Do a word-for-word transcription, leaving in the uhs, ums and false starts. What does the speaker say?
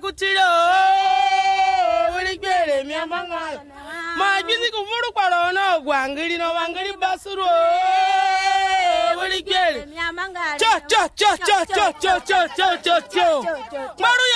kutilo wili gbere mi amanga ma gizi ku furu kwaro no gwangiri no wangiri basuru wili gbere cho cho cho cho cho cho cho cho cho cho maru